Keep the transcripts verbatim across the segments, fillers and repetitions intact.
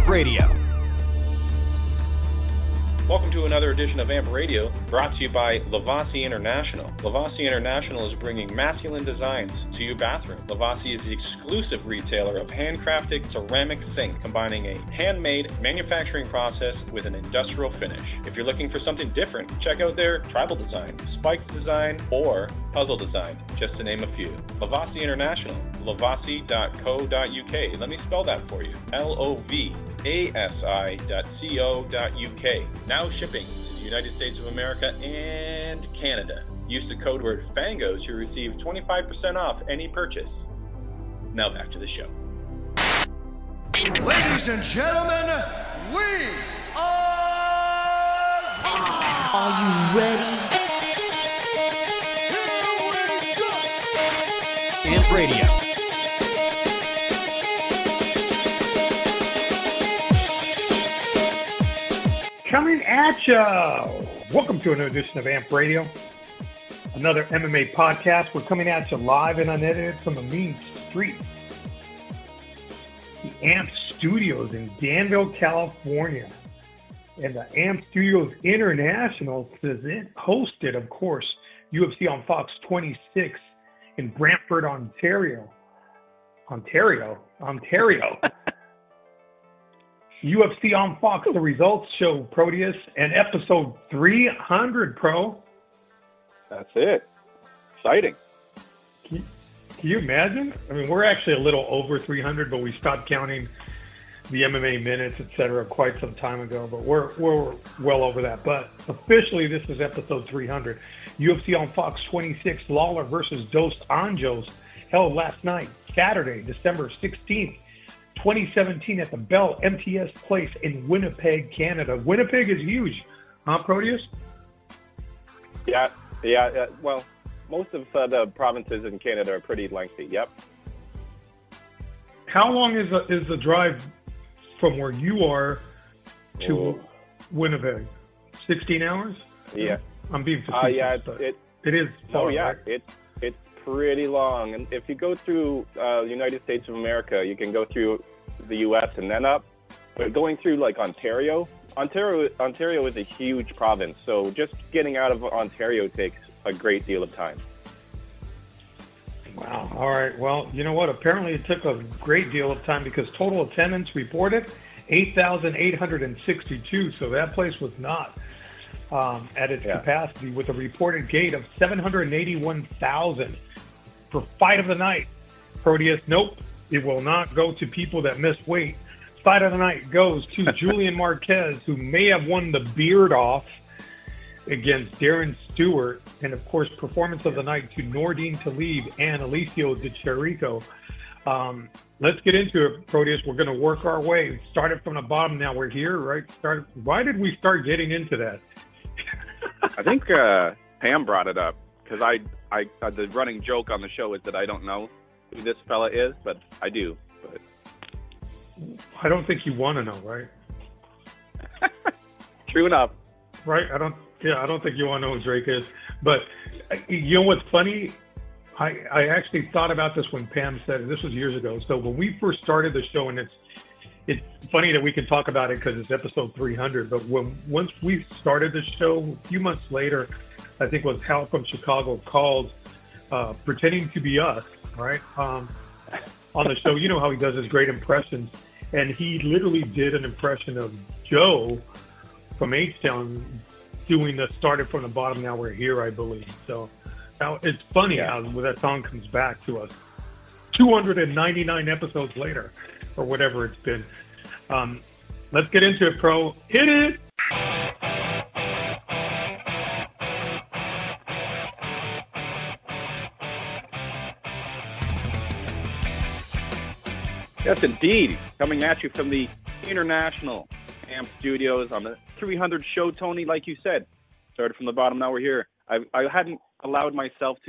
Amp Radio. Welcome to another edition of Amp Radio, brought to you by Lavasi International. Lavasi International is bringing masculine designs to your bathroom. Lavasi is the exclusive retailer of handcrafted ceramic sink, combining a handmade manufacturing process with an industrial finish. If you're looking for something different, check out their tribal design, spiked design, or puzzle design, just to name a few. Lavasi International, lavasi dot co dot u k. Let me spell that for you. L O V A S I dot C O dot U K. Now shipping to the United States of America and Canada. Use the code word FANGO to receive twenty-five percent off any purchase. Now back to the show. Ladies and gentlemen, we are live! Are you ready? Amp Radio. Coming at ya! Welcome to another edition of Amp Radio, another M M A podcast. We're coming at you live and unedited from the mean street. The Amp Studios in Danville, California. And the Amp Studios International is it hosted, of course, U F C on Fox twenty-six in Brantford, Ontario. Ontario? Ontario. U F C on Fox, the results show, Proteus, and episode three hundred, Pro. That's it. Exciting. Can you, can you imagine? I mean, we're actually a little over three hundred, but we stopped counting the M M A minutes, et cetera, quite some time ago. But we're we're well over that. But officially, this is episode three hundred. U F C on Fox twenty-six, Lawler versus Dos Anjos, held last night, Saturday, December sixteenth. twenty seventeen at the Bell M T S Place in Winnipeg, Canada. Winnipeg is huge, huh, Proteus? Yeah, yeah. Uh, well, most of uh, the provinces in Canada are pretty lengthy. Yep. How long is the, is the drive from where you are to Ooh. Winnipeg? sixteen hours? Yeah. I'm being facetious. Uh, yeah, but it, it is far, Oh, yeah. right? It's it's pretty long. And if you go through uh, the United States of America, you can go through the U S and then up. But going through, like, Ontario, Ontario, Ontario is a huge province. So just getting out of Ontario takes a great deal of time. Wow. All right. Well, you know what? Apparently it took a great deal of time because total attendance reported eight thousand eight hundred sixty-two. So that place was not um, at its Yeah. capacity with a reported gate of seven hundred eighty-one thousand. For fight of the night, Proteus, nope, it will not go to people that miss weight. Fight of the night goes to Julian Marquez, who may have won the beard off against Darren Stewart. And, of course, performance of the night to Nordine Talib and Alicio Di Chirico. Um, let's get into it, Proteus. We're going to work our way. Started from the bottom, now we're here, right? Started. Why did we start getting into that? I think uh, Pam brought it up because I, I, uh, the running joke on the show is that I don't know who this fella is, but I do. But I don't think you want to know, right? true enough. Right? I don't. Yeah, I don't think you want to know who Drake is. But uh, you know what's funny? I I actually thought about this when Pam said it. This was years ago. So when we first started the show, and it's it's funny that we can talk about it because it's episode three hundred. But when once we started the show, a few months later, I think it was Hal from Chicago called, uh, pretending to be us, right? Um, on the show, you know how he does his great impressions, and he literally did an impression of Joe from H-Town doing the started from the bottom, now we're here, I believe. So now it's funny Yeah. how when that song comes back to us two hundred ninety-nine episodes later, or whatever it's been. Um, let's get into it, Pro. Hit it! Yes, indeed. Coming at you from the International Amp Studios on the three hundred show, Tony, like you said. Started from the bottom, now we're here. I, I hadn't allowed myself to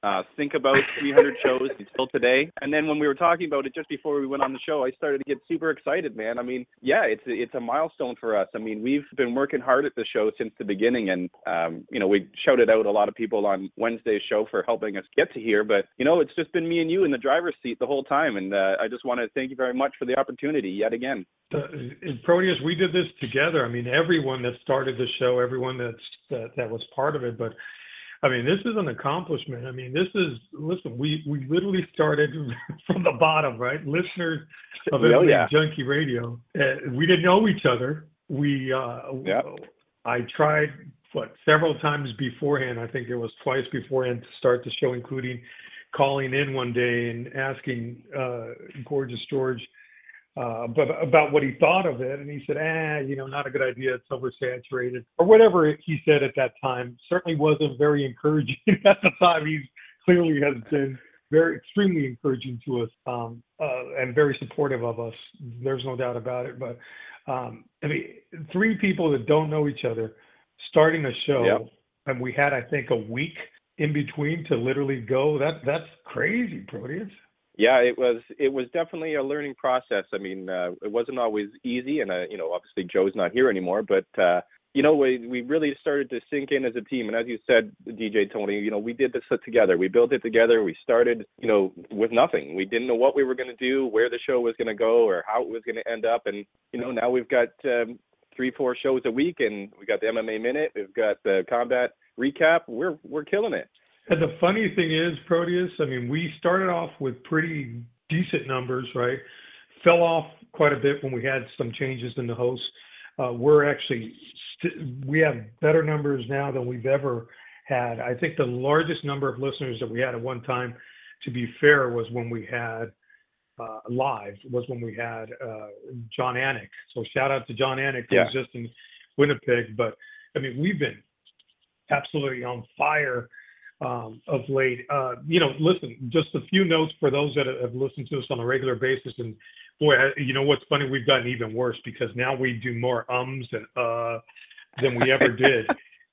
uh, think about three hundred shows until today. And then when we were talking about it just before we went on the show, I started to get super excited, man. I mean, yeah, it's it's a milestone for us. I mean, we've been working hard at the show since the beginning, and um, you know, we shouted out a lot of people on Wednesday's show for helping us get to here. But you know, it's just been me and you in the driver's seat the whole time, and uh, I just want to thank you very much for the opportunity yet again. Uh, in Proteus, we did this together. I mean, everyone that started the show, everyone that's that, that was part of it, but. I mean, this is an accomplishment. I mean, this is, listen, we, we literally started from the bottom, right? Listeners of oh, M M A yeah. Junkie Radio. Uh, we didn't know each other. We, uh, yep. I tried, what, several times beforehand. I think it was twice beforehand to start the show, including calling in one day and asking uh, Gorgeous George uh, but about what he thought of it. And he said, ah, you know, not a good idea. It's oversaturated, or whatever he said at that time. Certainly wasn't very encouraging at the time. He clearly has been very, extremely encouraging to us um, uh, and very supportive of us. There's no doubt about it. But um, I mean, three people that don't know each other starting a show, yep. and we had, I think, a week in between to literally go. That that's crazy, Proteus. Yeah, it was it was definitely a learning process. I mean, uh, it wasn't always easy, and uh, you know, obviously Joe's not here anymore. But uh, you know, we we really started to sink in as a team. And as you said, D J Tony, you know, we did this together. We built it together. We started, you know, with nothing. We didn't know what we were going to do, where the show was going to go, or how it was going to end up. And you know, now we've got um, three, four shows a week, and we got the M M A Minute. We've got the Combat Recap. We're we're killing it. And the funny thing is, Proteus, I mean, we started off with pretty decent numbers, right? Fell off quite a bit when we had some changes in the hosts. Uh, we're actually, st- we have better numbers now than we've ever had. I think the largest number of listeners that we had at one time, to be fair, was when we had uh, live, was when we had uh, John Anik. So shout out to John Anik, who's yeah. just in Winnipeg. But I mean, we've been absolutely on fire Um, of late. Uh, you know, listen, just a few notes for those that have listened to us on a regular basis. And boy, you know what's funny? We've gotten even worse because now we do more ums and uh than we ever did.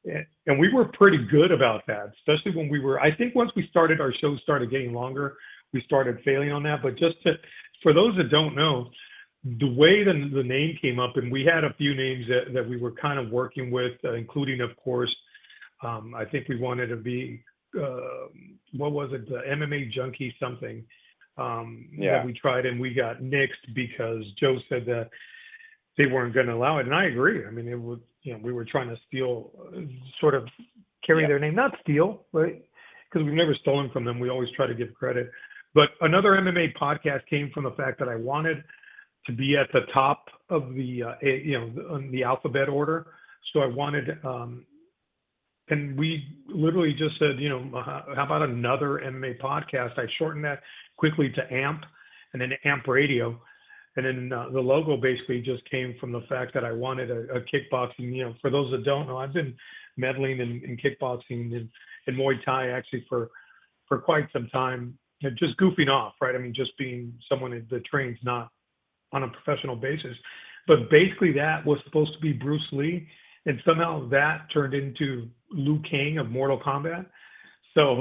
And we were pretty good about that, especially when we were, I think once we started, our shows started getting longer, we started failing on that. But just to, for those that don't know, the way the, the name came up, and we had a few names that, that we were kind of working with, uh, including, of course, um, I think we wanted to be, Uh, what was it, the M M A Junkie something um, yeah. that we tried, and we got nixed because Joe said that they weren't going to allow it. And I agree. I mean, it was, you know, we were trying to steal, uh, sort of carry yeah. their name, not steal, right? Because we've never stolen from them. We always try to give credit. But another M M A podcast came from the fact that I wanted to be at the top of the, uh, you know, the, the alphabet order. So I wanted, um, and we literally just said, you know, how about another M M A podcast? I shortened that quickly to A M P, and then A M P Radio. And then uh, the logo basically just came from the fact that I wanted a, a kickboxing, you know, for those that don't know, I've been meddling in, in kickboxing and, and Muay Thai actually for, for quite some time, and just goofing off, right? I mean, just being someone that trains not on a professional basis. But basically that was supposed to be Bruce Lee, and somehow that turned into Liu Kang of Mortal Kombat. So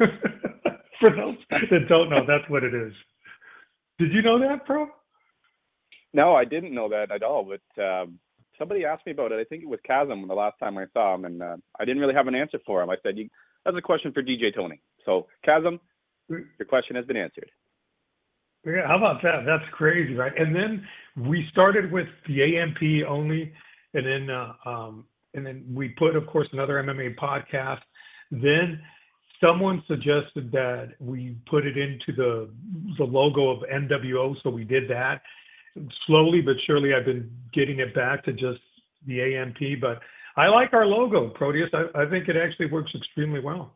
for those that don't know, that's what it is. Did you know that, Pro? No, I didn't know that at all. But um, somebody asked me about it. I think it was Chasm the last time I saw him, and uh, I didn't really have an answer for him. I said, you, that's a question for D J Tony. So, Chasm, your question has been answered. Yeah, how about that? That's crazy, right? And then we started with the A M P only, and then uh, um, and then we put, of course, another M M A podcast. Then someone suggested that we put it into the the logo of N W O, so we did that. Slowly but surely, I've been getting it back to just the A M P, but I like our logo, Proteus. I, I think it actually works extremely well.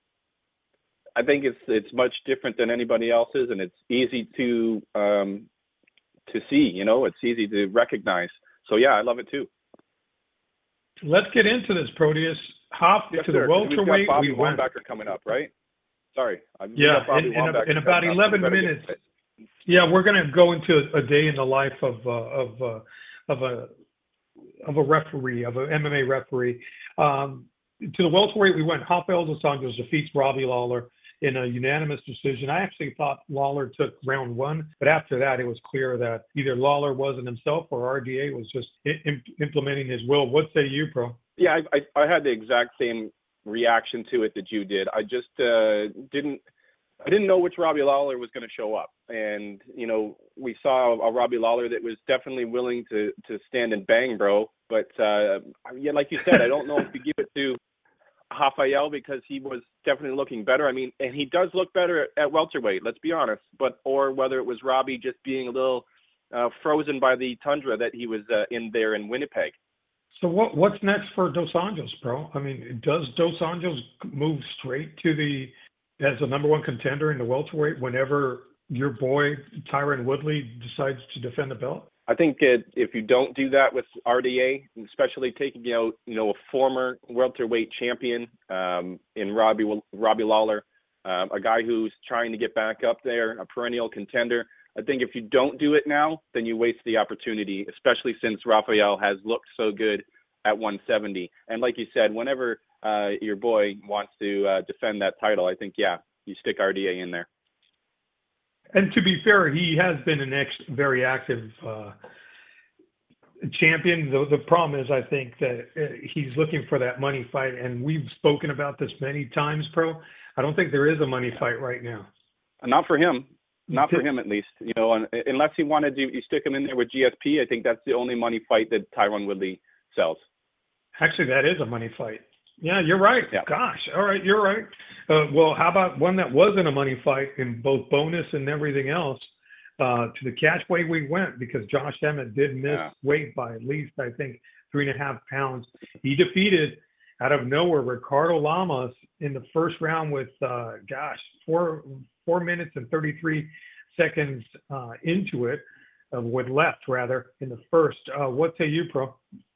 I think it's it's much different than anybody else's, and it's easy to um, to see. You know, it's easy to recognize. So yeah, I love it too. Let's get into this, Proteus. Hop yes, to sir. the welterweight. Bobby we went. Wambacher coming up, right? Sorry. Yeah, in, in, a, in about eleven minutes. Yeah, we're going to go into a day in the life of uh, of uh, of a of a referee, of an M M A referee. Um, to the welterweight, we went. Rafael dos Anjos defeats Robbie Lawler. in a unanimous decision. I actually thought Lawler took round one, but after that, it was clear that either Lawler wasn't himself or R D A was just I- implementing his will. What say you, Pro? Yeah, I, I, I had the exact same reaction to it that you did. I just uh, didn't I didn't know which Robbie Lawler was going to show up. And, you know, we saw a Robbie Lawler that was definitely willing to, to stand and bang, bro. But, uh, yeah, like you said, I don't know if you give it to Rafael because he was definitely looking better. I mean, and he does look better at, at welterweight, let's be honest. But or whether it was Robbie just being a little uh, frozen by the tundra that he was uh, in there in Winnipeg. So what what's next for Dos Anjos, bro? I mean, does Dos Anjos move straight to the as the number one contender in the welterweight whenever your boy Tyron Woodley decides to defend the belt? I think it, if you don't do that with R D A, especially taking out you know a former welterweight champion um, in Robbie Robbie Lawler, um, a guy who's trying to get back up there, a perennial contender. I think if you don't do it now, then you waste the opportunity, especially since Rafael has looked so good at one seventy. And like you said, whenever uh, your boy wants to uh, defend that title, I think, yeah, you stick R D A in there. And to be fair, he has been an ex very active uh, champion. The, the problem is, I think that he's looking for that money fight, and we've spoken about this many times, Pro. I don't think there is a money fight right now. Not for him. Not for him, at least. You know, unless he wanted to, you stick him in there with G S P. I think that's the only money fight that Tyron Woodley sells. Actually, that is a money fight. Yeah, you're right. Yeah. Gosh, all right, you're right. Uh, well, how about one that wasn't a money fight in both bonus and everything else? Uh, to the catch weight we went because Josh Emmett did miss yeah. weight by at least, I think, three and a half pounds. He defeated, out of nowhere, Ricardo Lamas in the first round with, uh, gosh, four four minutes and thirty-three seconds uh, into it, uh, with left, rather, in the first. Uh, what say you, Pro?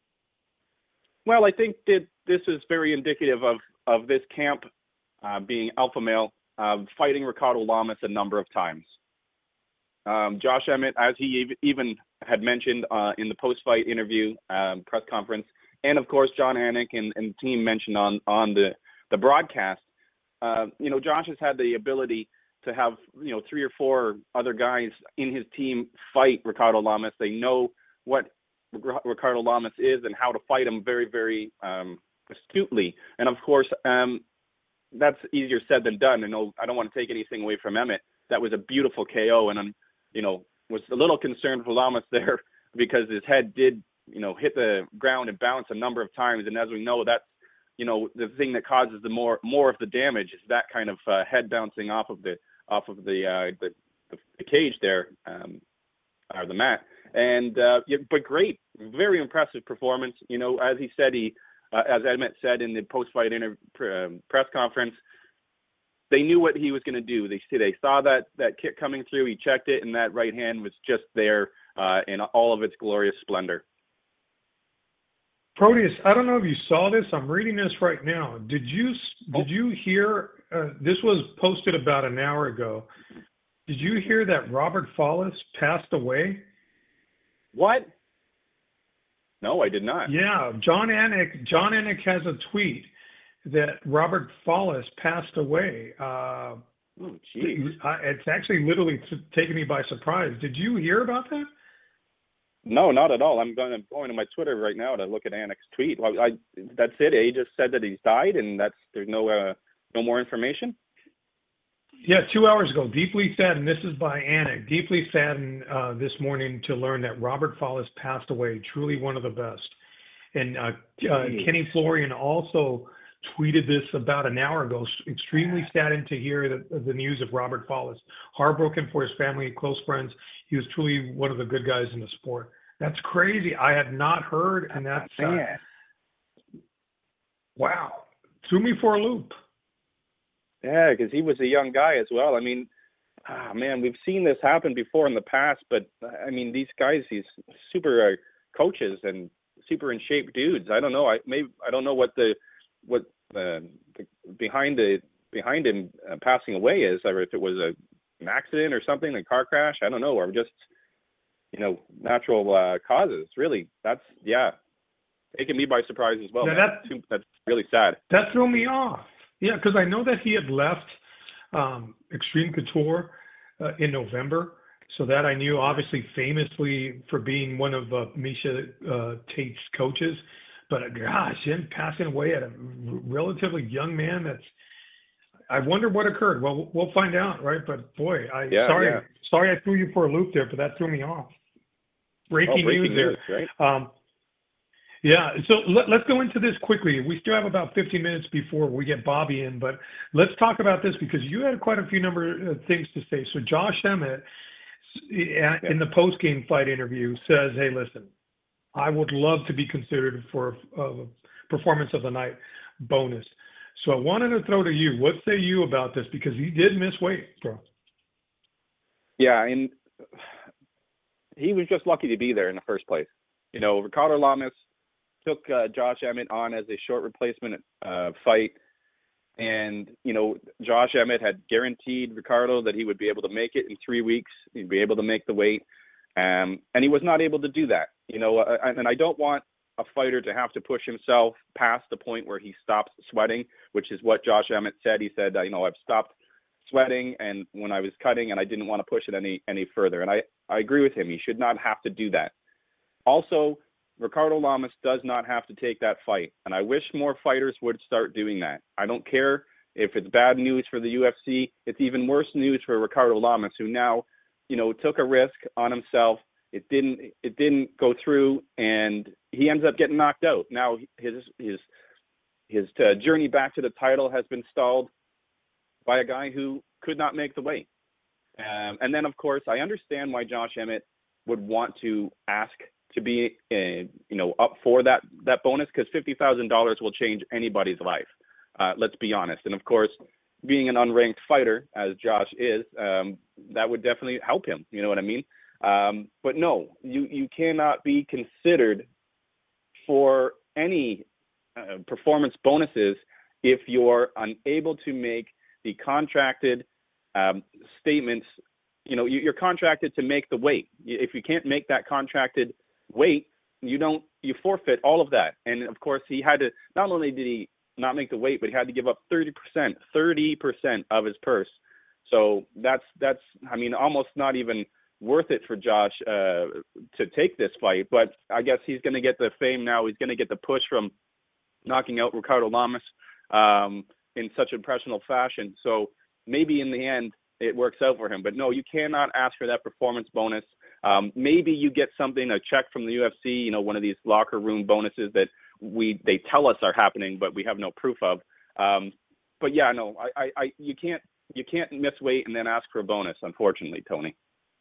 Well, I think that this is very indicative of, of this camp uh, being alpha male, uh, fighting Ricardo Lamas a number of times. Um, Josh Emmett, as he even had mentioned uh, in the post-fight interview, um, press conference, and of course John Anik and, and the team mentioned on, on the, the broadcast, uh, you know, Josh has had the ability to have, you know, three or four other guys in his team fight Ricardo Lamas. They know what Ricardo Lamas is and how to fight him very, very um, astutely. And of course, um, that's easier said than done. And I don't want to take anything away from Emmett. That was a beautiful K O. And, I'm, you know, was a little concerned for Lamas there because his head did, you know, hit the ground and bounce a number of times. And as we know, that's, you know, the thing that causes the more, more of the damage is that kind of uh, head bouncing off of the, off of the, uh, the, the, the cage there, um, or the mat. And, uh, yeah, but great, very impressive performance. You know, as he said, he, uh, as Emmett said in the post-fight inter- um, press conference, they knew what he was going to do. They they saw that, that kick coming through. He checked it, and that right hand was just there uh, in all of its glorious splendor. Proteus, I don't know if you saw this. I'm reading this right now. Did you did you hear? Uh, this was posted about an hour ago. Did you hear that Robert Follis passed away? What? No, I did not. Yeah, John Anik. John Anik has a tweet that Robert Follis passed away. Uh, oh, geez. It's actually literally t- taken me by surprise. Did you hear about that? No, not at all. I'm going, I'm going to my Twitter right now to look at Anik's tweet. Well, I, that's it. He just said that he's died, and that's there's no uh, no more information. Yeah, two hours ago. Deeply saddened. This is by Anik. Deeply saddened uh, this morning to learn that Robert Follis passed away. Truly one of the best. And uh, uh, Kenny Florian also tweeted this about an hour ago. Extremely saddened to hear the, the news of Robert Follis. Heartbroken for his family and close friends. He was truly one of the good guys in the sport. That's crazy. I had not heard, and that's uh, wow. Threw me for a loop. Yeah, because he was a young guy as well. I mean, ah, man, we've seen this happen before in the past, but I mean, these guys, these super uh, coaches and super in shape dudes. I don't know. I maybe I don't know what the what uh, the, behind the behind him uh, passing away is, or if it was a an accident or something, a car crash. I don't know, or just you know natural uh, causes. Really, that's yeah, taking me by surprise as well. Yeah, that, that's really sad. That threw me off. Yeah, because I know that he had left um, Extreme Couture uh, in November. So that I knew, obviously famously for being one of uh, Misha uh, Tate's coaches. But uh, gosh, him passing away at a relatively young man, that's, I wonder what occurred. Well, we'll find out, right? But boy, I Yeah, sorry, yeah. sorry I threw you for a loop there, but that threw me off. Breaking, oh, breaking news news, there. right? Um, yeah, so let, let's go into this quickly. We still have about fifteen minutes before we get Bobby in, but let's talk about this because you had quite a few number of things to say. So Josh Emmett, in the post-game fight interview, says, hey, listen, I would love to be considered for a performance of the night bonus. So I wanted to throw to you. What say you about this? Because he did miss weight, bro. Yeah, and he was just lucky to be there in the first place. You know, Ricardo Lamas took uh, Josh Emmett on as a short replacement uh, fight. And, you know, Josh Emmett had guaranteed Ricardo that he would be able to make it in three weeks. He'd be able to make the weight. Um, and he was not able to do that. You know, uh, and I don't want a fighter to have to push himself past the point where he stops sweating, which is what Josh Emmett said. He said, uh, you know, I've stopped sweating and when I was cutting and I didn't want to push it any, any further. And I, I agree with him. He should not have to do that. Also, Ricardo Lamas does not have to take that fight. And I wish more fighters would start doing that. I don't care if it's bad news for the U F C. It's even worse news for Ricardo Lamas, who now, you know, took a risk on himself. It didn't, it didn't go through and he ends up getting knocked out. Now his, his, his uh, journey back to the title has been stalled by a guy who could not make the weight. Um, and then of course, I understand why Josh Emmett would want to ask to be, uh, you know, up for that that bonus, because fifty thousand dollars will change anybody's life. Uh, let's be honest. And of course, being an unranked fighter, as Josh is, um, that would definitely help him. You know what I mean? Um, but no, you you cannot be considered for any uh, performance bonuses if you're unable to make the contracted um, statements. You know, you, you're contracted to make the weight. If you can't make that contracted weight, you don't, you forfeit all of that. And of course, he had to, not only did he not make the weight, but he had to give up thirty percent, thirty percent of his purse. So that's, that's, I mean, almost not even worth it for Josh uh, to take this fight. But I guess he's going to get the fame now. He's going to get the push from knocking out Ricardo Lamas um, in such impressionable fashion. So maybe in the end, it works out for him. But no, you cannot ask for that performance bonus. Um, maybe you get something, a check from the U F C, you know, one of these locker room bonuses that we they tell us are happening, but we have no proof of. Um, but yeah, no, I, I, I, you can't you can't miss weight and then ask for a bonus, unfortunately, Tony.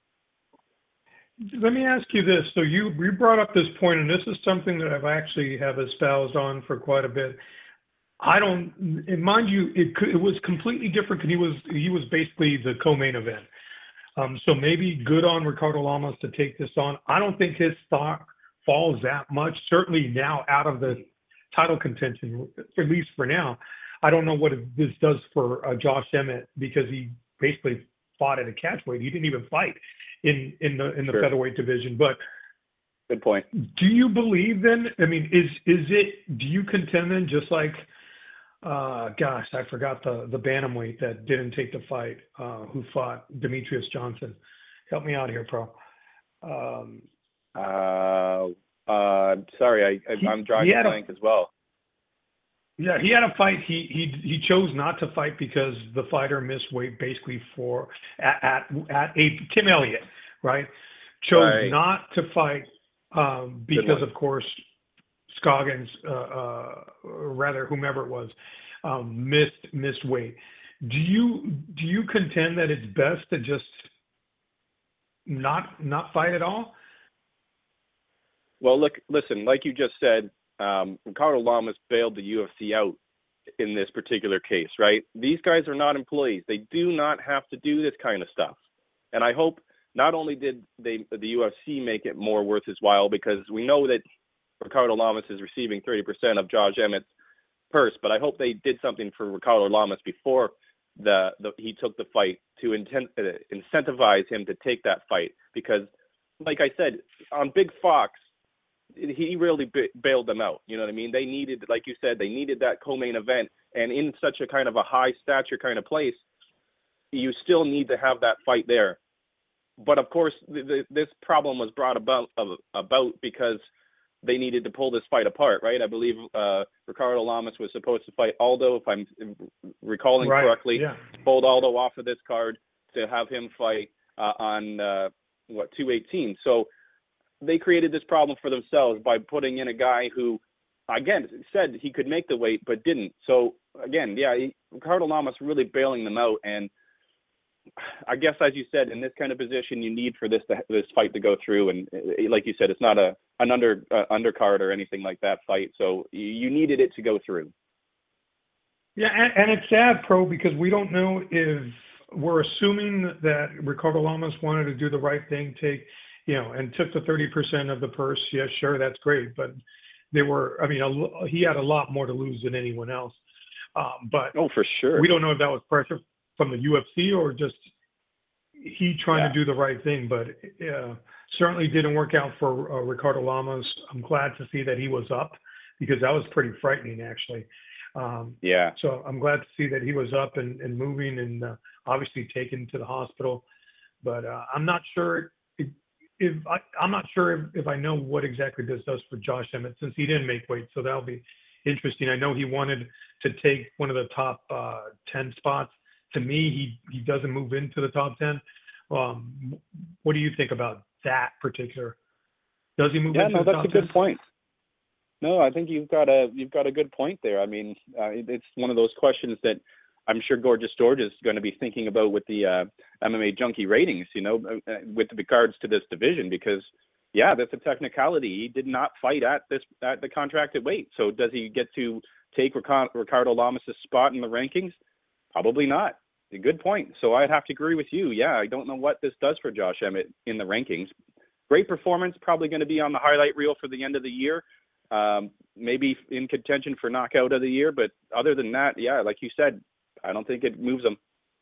Let me ask you this. So you you brought up this point, and this is something that I've actually have espoused on for quite a bit. I don't, and mind you, it could, it was completely different because he was he was basically the co-main event. Um, so maybe good on Ricardo Lamas to take this on. I don't think his stock falls that much. Certainly now out of the title contention, at least for now. I don't know what this does for uh, Josh Emmett because he basically fought at a catchweight. He didn't even fight in in the in the Sure. featherweight division. But Good point. do you believe then? I mean, is is it? Do you contend then just like? Uh, gosh, I forgot the, the bantamweight that didn't take the fight, uh, who fought Demetrius Johnson. Help me out here, pro. Um, Uh, uh, sorry, I, I, he, I'm drawing a blank as well. Yeah, he had a fight. He he he chose not to fight because the fighter missed weight basically for at at, at a Tim Elliott, right? Chose Right. not to fight um, because, of course, Scoggins, uh, uh, or rather whomever it was, um, missed missed weight. Do you do you contend that it's best to just not not fight at all? Well, look, listen, like you just said, um, Ricardo Lamas bailed the U F C out in this particular case, right? These guys are not employees. They do not have to do this kind of stuff. And I hope not only did they the U F C make it more worth his while, because we know that Ricardo Lamas is receiving thirty percent of Josh Emmett's purse, but I hope they did something for Ricardo Lamas before the, the he took the fight to intent, uh, incentivize him to take that fight. Because, like I said, on Big Fox, he really b- bailed them out. You know what I mean? They needed, like you said, they needed that co-main event. And in such a kind of a high stature kind of place, you still need to have that fight there. But of course, the, the, this problem was brought about uh, about because they needed to pull this fight apart, right? I believe uh, Ricardo Lamas was supposed to fight Aldo, if I'm recalling right. correctly. Yeah. Pulled Aldo off of this card to have him fight uh, on uh, what two eighteen. So they created this problem for themselves by putting in a guy who, again, said he could make the weight but didn't. So again, yeah, he, Ricardo Lamas really bailing them out. And I guess, as you said, in this kind of position, you need for this to, this fight to go through. And like you said, it's not a an under uh, undercard or anything like that fight. So you needed it to go through. Yeah, and, and it's sad, Pro, because we don't know if we're assuming that Ricardo Lamas wanted to do the right thing, take, you know, and took the thirty percent of the purse. Yeah, sure, that's great. But they were, I mean, a, he had a lot more to lose than anyone else. Um, but oh, for sure. We don't know if that was pressure from the U F C or just he trying yeah. to do the right thing. But uh, certainly didn't work out for uh, Ricardo Lamas. I'm glad to see that he was up because that was pretty frightening, actually. Um, yeah. So I'm glad to see that he was up and, and moving and uh, obviously taken to the hospital. But uh, I'm not sure if, if I, I'm not sure if, if I know what exactly this does for Josh Emmett since he didn't make weight. So that'll be interesting. I know he wanted to take one of the top uh, ten spots. To me, he, he doesn't move into the top ten. Um, what do you think about that particular? Does he move yeah, into no, the top ten? Yeah, no, that's a good point. No, I think you've got a you've got a good point there. I mean, uh, it's one of those questions that I'm sure Gorgeous George is going to be thinking about with the uh, M M A Junkie ratings, you know, with regards to this division, because yeah, that's a technicality. He did not fight at this at the contracted weight. So does he get to take Ricardo Lamas' spot in the rankings? Probably not. A good point. So I'd have to agree with you. Yeah, I don't know what this does for Josh Emmett in the rankings. Great performance, probably going to be on the highlight reel for the end of the year. Um, maybe in contention for knockout of the year. But other than that, yeah, like you said, I don't think it moves him.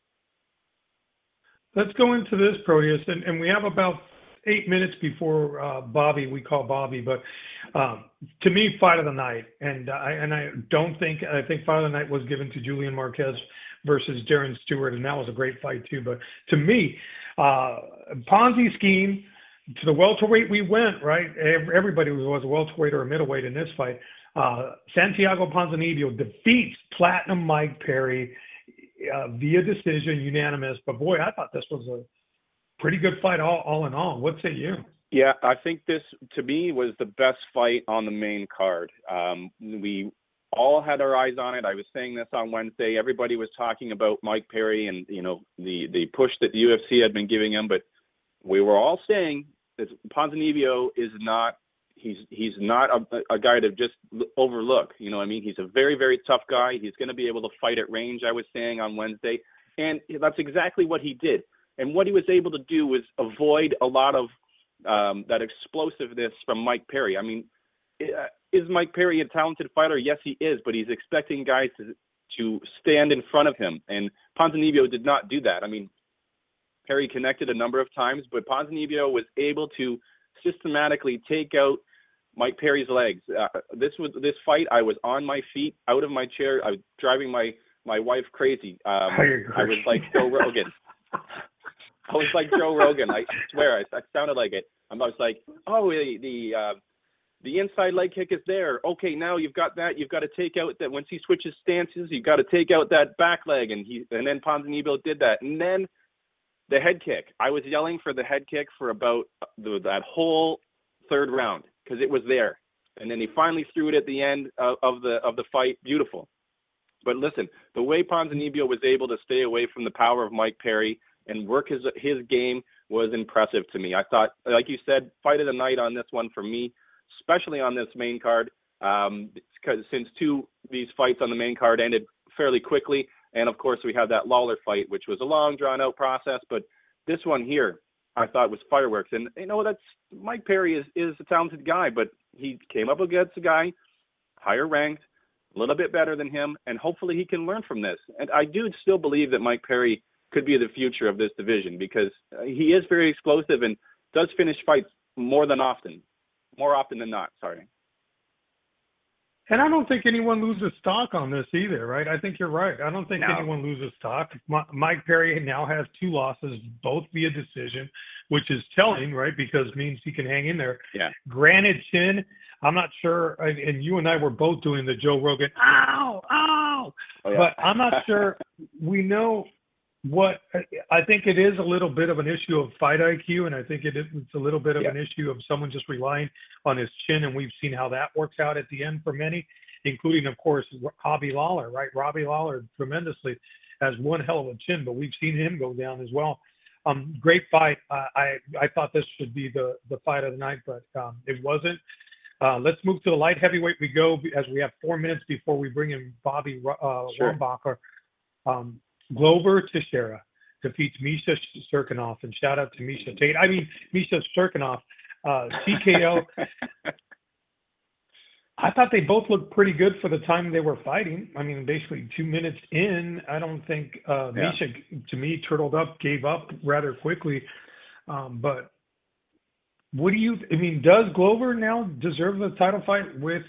Let's go into this, Proteus, and, and we have about eight minutes before uh, Bobby, we call Bobby, but um, to me, fight of the night. And I and I don't think, I think fight of the night was given to Julian Marquez versus Darren Stewart, and that was a great fight too. But to me, uh, Ponzi scheme, to the welterweight we went, right? Everybody was a welterweight or a middleweight in this fight. Uh, Santiago Ponzinibbio defeats Platinum Mike Perry uh, via decision, unanimous. But boy, I thought this was a pretty good fight all, all in all. What say you? Yeah, I think this, to me, was the best fight on the main card. Um, we all had our eyes on it. I was saying this on Wednesday. Everybody was talking about Mike Perry and, you know, the, the push that the U F C had been giving him. But we were all saying that Ponzinibbio is not, he's he's not a, a guy to just overlook. You know what I mean? He's a very, very tough guy. He's going to be able to fight at range, I was saying on Wednesday. And that's exactly what he did. And what he was able to do was avoid a lot of um, that explosiveness from Mike Perry. I mean, is Mike Perry a talented fighter? Yes, he is, but he's expecting guys to, to stand in front of him. And Ponzinibbio did not do that. I mean, Perry connected a number of times, but Ponzinibbio was able to systematically take out Mike Perry's legs. Uh, this was this fight. I was on my feet, out of my chair. I was driving my, my wife crazy. Um, I was like Joe Rogan. I was like Joe Rogan. I swear, I, I sounded like it. I was like, oh, the the, uh, the inside leg kick is there. Okay, now you've got that. You've got to take out that. Once he switches stances, you've got to take out that back leg. And he and then Ponzinibbio did that. And then the head kick. I was yelling for the head kick for about the, that whole third round because it was there. And then he finally threw it at the end of, of the of the fight. Beautiful. But listen, the way Ponzinibbio was able to stay away from the power of Mike Perry and work his his game was impressive to me. I thought, like you said, fight of the night on this one for me, especially on this main card, um, because since two these fights on the main card ended fairly quickly, and of course we had that Lawler fight, which was a long, drawn-out process. But this one here, I thought was fireworks. And you know, that's Mike Perry is is a talented guy, but he came up against a guy higher ranked, a little bit better than him, and hopefully he can learn from this. And I do still believe that Mike Perry could be the future of this division because he is very explosive and does finish fights more than often, more often than not. Sorry. And I don't think anyone loses stock on this either, right? I think you're right. I don't think No. anyone loses stock. M- Mike Perry now has two losses, both via decision, which is telling, right? Because it means he can hang in there. Yeah. Granted, Chin, I'm not sure, and you and I were both doing the Joe Rogan, ow, ow, Oh, yeah. but I'm not sure we know what, I think it is a little bit of an issue of fight I Q, and I think it is, it's a little bit of Yeah. an issue of someone just relying on his chin, and we've seen how that works out at the end for many, including, of course, Robbie Lawler, right? Robbie Lawler tremendously has one hell of a chin, but we've seen him go down as well. Um, great fight. Uh, I I thought this should be the, the fight of the night, but um, it wasn't. Uh, let's move to the light heavyweight. We go as we have four minutes before we bring in Bobby uh, Sure. Wambacher. Um, Glover Teixeira defeats Misha Cirkunov, and shout out to Misha Tate. I mean, Misha Cirkunov, uh, T K O. I thought they both looked pretty good for the time they were fighting. I mean, basically two minutes in, I don't think uh, Yeah. Misha, to me, turtled up, gave up rather quickly. Um, but what do you, I mean, does Glover now deserve the title fight with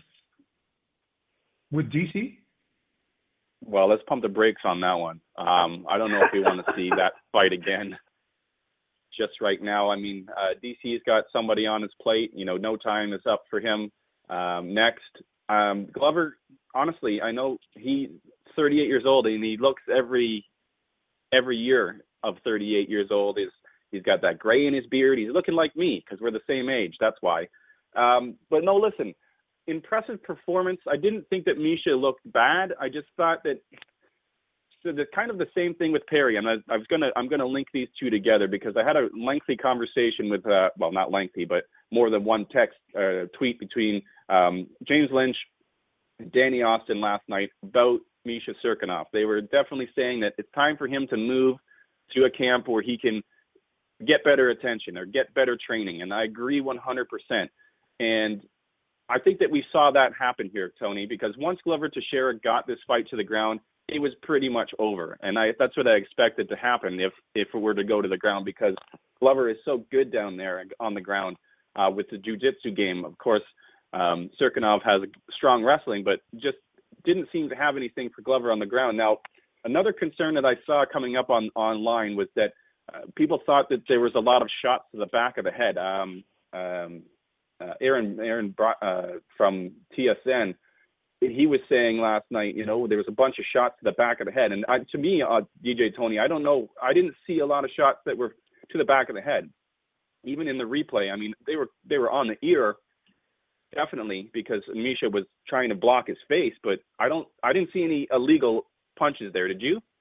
with D C? Well, let's pump the brakes on that one. Um, I don't know if we want to see that fight again. Just right now, I mean, uh, D C's got somebody on his plate. You know, no time is up for him. Um, next, um, Glover, honestly, I know he's thirty-eight years old, and he looks every every year of thirty-eight years old. He's, he's got that gray in his beard. He's looking like me because we're the same age. That's why. Um, but no, listen, impressive performance. I didn't think that Misha looked bad. I just thought that so the kind of the same thing with Perry. And I, I was gonna I'm gonna link these two together because I had a lengthy conversation with uh, well, not lengthy, but more than one text uh, tweet between um, James Lynch and Danny Austin last night about Misha Cirkunov. They were definitely saying that it's time for him to move to a camp where he can get better attention or get better training. And I agree one hundred percent. And I think that we saw that happen here, Tony, because once Glover Teixeira got this fight to the ground, it was pretty much over. And I, that's what I expected to happen if, if it were to go to the ground, because Glover is so good down there on the ground uh, with the jiu-jitsu game. Of course, um, Cirkunov has strong wrestling, but just didn't seem to have anything for Glover on the ground. Now, another concern that I saw coming up on online was that uh, people thought that there was a lot of shots to the back of the head. Um, um, uh, Aaron, Aaron uh, from T S N, he was saying last night, you know, there was a bunch of shots to the back of the head. And I, to me, uh, D J Tony, I don't know, I didn't see a lot of shots that were to the back of the head. Even in the replay, I mean, they were they were on the ear, definitely, because Misha was trying to block his face. But I don't, I didn't see any illegal punches there. Did you?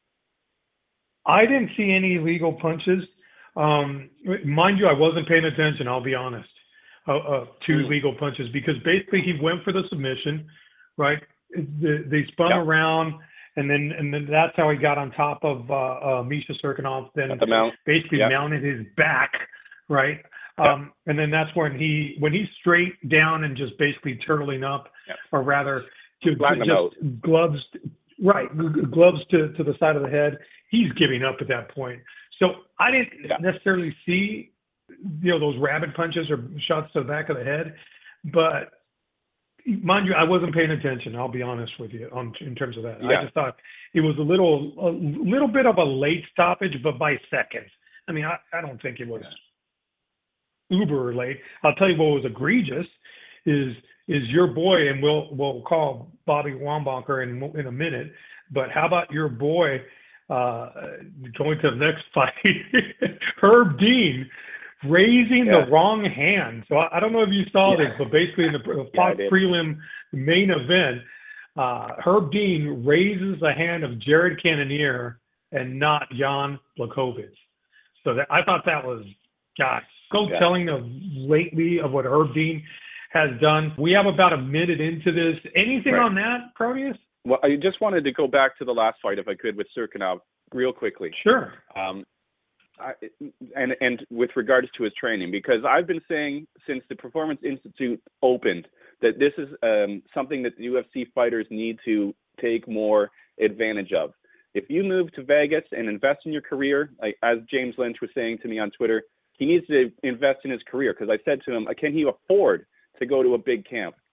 I didn't see any illegal punches. Um, mind you, I wasn't paying attention. I'll be honest. Uh, uh, two Mm. legal punches because basically he went for the submission, right? The, they spun Yep. around, and then and then that's how he got on top of uh, uh, Misha Cirkunov. Then At the mount. basically Yep. mounted his back, right? Yep. Um, and then that's when he when he's straight down and just basically turtling up, Yep. or rather, to, Flatten to him just gloves, right? g- Gloves to to the side of the head. He's giving up at that point. So I didn't Yeah. necessarily see, you know, those rabbit punches or shots to the back of the head, but mind you, I wasn't paying attention. I'll be honest with you on in terms of that. Yeah. I just thought it was a little, a little bit of a late stoppage, but by seconds. I mean, I, I don't think it was uber late. I'll tell you what was egregious is is your boy, and we'll we'll call Bobby Wambacher in in a minute. But how about your boy uh, going to the next fight, Herb Dean? Raising Yeah. the wrong hand. So I, I don't know if you saw Yeah. this, but basically in the the Yeah, I Fox did. prelim main event, uh, Herb Dean raises the hand of Jared Cannonier and not Jan Blachowicz. So that, I thought that was, gosh, so Yeah. telling of lately of what Herb Dean has done. We have about a minute into this. Anything Right. on that, Proteus? Well, I just wanted to go back to the last fight, if I could, with Cirkunov real quickly. Sure. Um, I, and and with regards to his training, because I've been saying since the Performance Institute opened that this is um, something that the U F C fighters need to take more advantage of. If you move to Vegas and invest in your career, like, as James Lynch was saying to me on Twitter, he needs to invest in his career, because I said to him, can he afford to go to a big camp?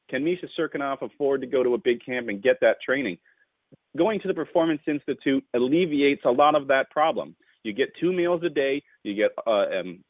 Can Misha Cirkunov afford to go to a big camp and get that training? Going to the Performance Institute alleviates a lot of that problem. You get two meals a day. You get uh, um,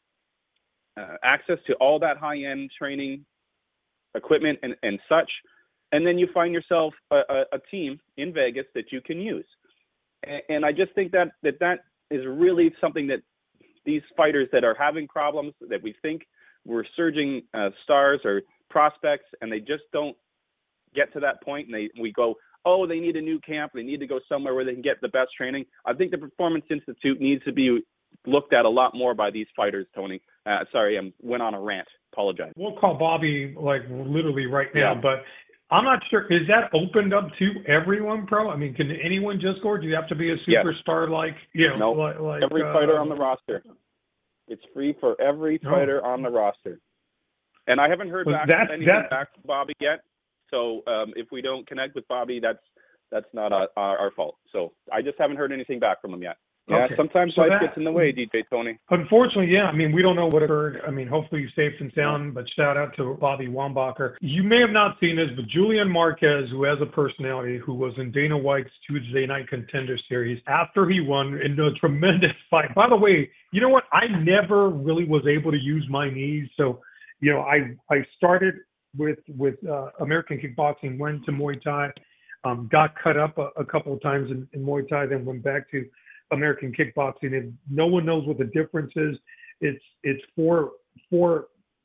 uh, access to all that high-end training equipment and, and such. And then you find yourself a, a, a team in Vegas that you can use. And, and I just think that, that that is really something that these fighters that are having problems, that we think we're surging uh, stars or prospects, and they just don't get to that point, and they we go, oh, they need a new camp, they need to go somewhere where they can get the best training. I think the Performance Institute needs to be looked at a lot more by these fighters, Tony. Uh, sorry, I went on a rant. Apologize. We'll call Bobby like literally right now, Yeah. but I'm not sure. Is that opened up to everyone, pro? I mean, can anyone just go, or do you have to be a Yes. superstar like, you know, Nope. like, like Every uh, fighter on the roster. It's free for every Oh. fighter on the roster. And I haven't heard Well, back that- anything that- back from Bobby yet. So um, if we don't connect with Bobby, that's that's not our, our, our fault. So I just haven't heard anything back from him yet. Yeah, Okay. sometimes So life that- gets in the way, D J Tony. Unfortunately, yeah. I mean, we don't know what occurred. I mean, hopefully he's safe and sound, but shout out to Bobby Wambacher. You may have not seen this, but Julian Marquez, who has a personality, who was in Dana White's Tuesday Night Contender Series, after he won in a tremendous fight. By the way, you know what? I never really was able to use my knees. So, you know, I, I started with, with uh, American kickboxing, went to Muay Thai, um, got cut up a, a couple of times in, in Muay Thai, then went back to American kickboxing, and no one knows what the difference is. It's it's four four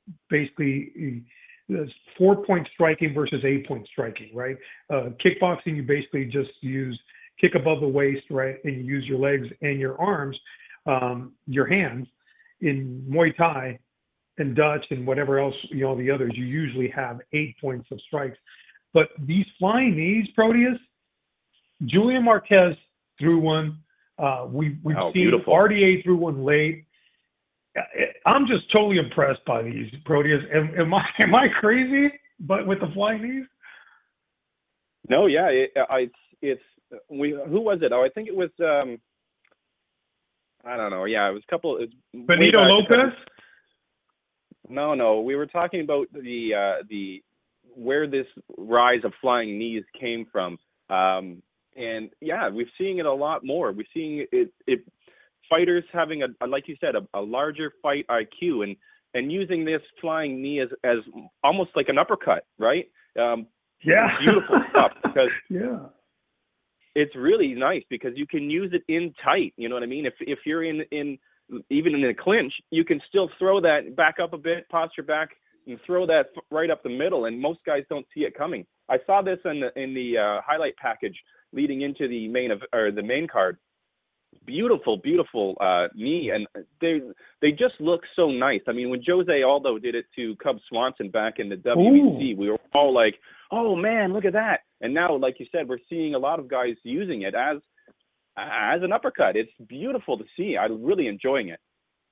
basically uh, four point striking versus eight point striking, right? Uh, kickboxing, you basically just use kick above the waist, right, and you use your legs and your arms, um, your hands. In Muay Thai and Dutch and whatever else, you know, the others, you usually have eight points of strikes. But these flying knees, Proteus, Julian Marquez threw one. Uh, we, we've Oh, seen beautiful. R D A threw one late. I'm just totally impressed by these, Proteus. Am, am I am I crazy? But with the flying knees? No, yeah, it, I, it's we. Who was it? Oh, I think it was. Um, I don't know. Yeah, it was a couple. It was way Benito back- Lopez? No, no. We were talking about the uh, the where this rise of flying knees came from. Um, And yeah, we're seeing it a lot more. We're seeing it, it fighters having a, like you said, a, a larger fight I Q and, and using this flying knee as, as almost like an uppercut, right? Um, Yeah. Beautiful stuff because Yeah. it's really nice because you can use it in tight. You know what I mean? If if you're in, in even in a clinch, you can still throw that back up a bit, posture back, and throw that right up the middle. And most guys don't see it coming. I saw this in the in the uh, highlight package leading into the main of or the main card. Beautiful, beautiful uh, knee, and they they just look so nice. I mean, when Jose Aldo did it to Cub Swanson back in the W B C, Ooh. we were all like, "Oh man, look at that!" And now, like you said, we're seeing a lot of guys using it as as an uppercut. It's beautiful to see. I'm really enjoying it.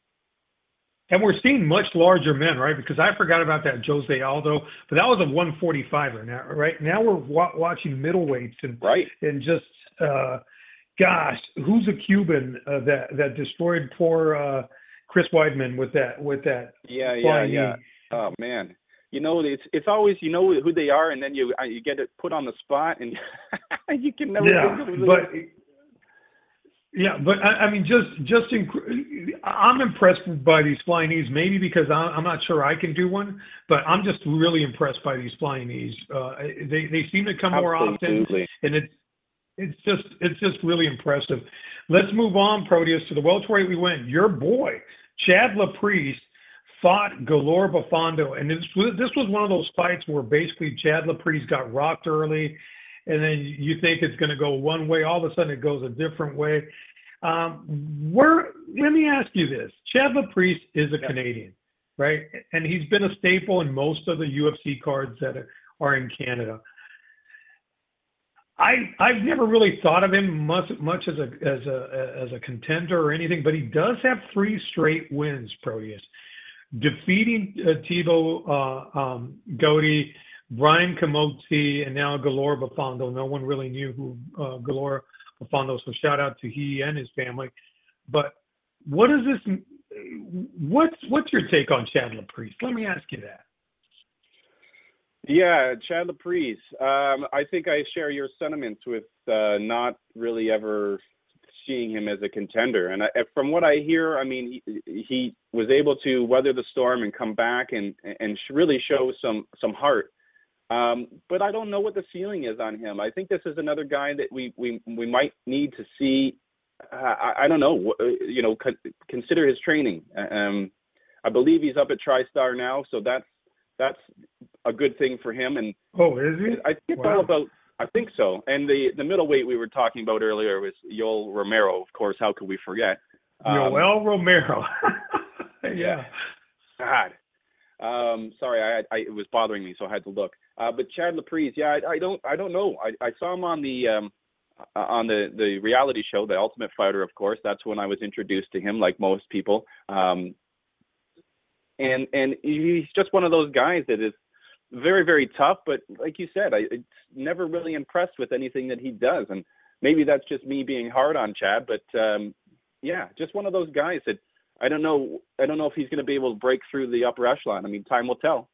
And we're seeing much larger men, right? Because I forgot about that Jose Aldo, but that was a one forty-five-er now, right? Now we're wa- watching middleweights and Right. and just, uh, gosh, who's a Cuban uh, that that destroyed poor uh, Chris Weidman with that with that? Yeah, yeah, flying yeah. knee? Oh man, you know it's it's always you know who they are, and then you uh, you get it put on the spot, and you can never Yeah, think of who but they are. yeah, but I, I mean, just just inc- I'm impressed by these flying knees. Maybe because I'm, I'm not sure I can do one, but I'm just really impressed by these flying knees. Uh, they they seem to come more often, Absolutely. and it's it's just it's just really impressive. Let's move on, Proteus, to the welterweight we went. Your boy Chad Laprise fought Galore Bafando, and this was, this was one of those fights where basically Chad Laprise got rocked early, and then you think it's going to go one way, all of a sudden it goes a different way. Um, where, let me ask you this. Chad Laprise is a Yeah. Canadian, right? And he's been a staple in most of the U F C cards that are in Canada. I, I've never really thought of him much, much as a as a as a contender or anything, but he does have three straight wins, Proteus, defeating uh, Thibaut uh, um, Gody, Brian Camozzi, and now Galore Bafando. No one really knew who uh, Galore Bafando, so shout out to he and his family. But what is this? What's what's your take on Chad Laprise? Let me ask you that. Yeah, Chad Laprise. Um, I think I share your sentiments with uh, not really ever seeing him as a contender. And I, from what I hear, I mean, he, he was able to weather the storm and come back and and really show some some heart. Um, but I don't know what the ceiling is on him. I think this is another guy that we we, we might need to see. Uh, I, I don't know. You know, con- consider his training. Um, I believe he's up at TriStar now, so that's that's a good thing for him. And oh, is he? I think it's wow. all about. I think so. And the, the middleweight we were talking about earlier was Yoel Romero, of course. How could we forget? Um, Yoel Romero. yeah. God. Um, sorry, I, I it was bothering me, so I had to look. Uh, but Chad Laprise, yeah, I, I don't I don't know. I, I saw him on the um, on the, the reality show, The Ultimate Fighter, of course. That's when I was introduced to him, like most people. Um, and and he's just one of those guys that is very, very tough, but like you said, I it's never really impressed with anything that he does. And maybe that's just me being hard on Chad, but um, yeah, just one of those guys that I don't know. I don't know if he's going to be able to break through the upper echelon. I mean, time will tell.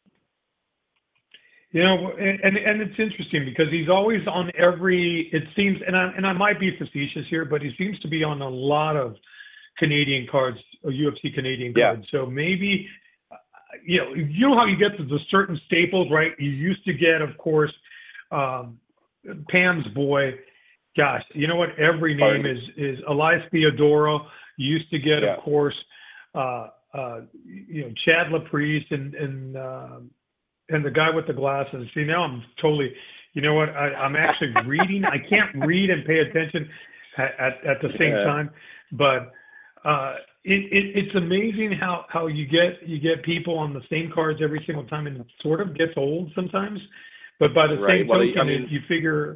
You know, and and it's interesting because he's always on every, it seems, and I, and I might be facetious here, but he seems to be on a lot of Canadian cards, U F C Canadian cards. Yeah. So maybe, you know, you know how you get to the certain staples, right? You used to get, of course, um, Pam's boy. Gosh, you know what? Every name is is Elias Theodorou. You used to get, yeah. of course, uh, uh, you know, Chad Laprise and and uh, and the guy with the glasses. See, now I'm totally, you know what? I, I'm actually reading. I can't read and pay attention at at, at the same yeah. time, but. Uh, it, it, it's amazing how, how you get you get people on the same cards every single time, and it sort of gets old sometimes. But by the right. same well, token, I mean, you figure.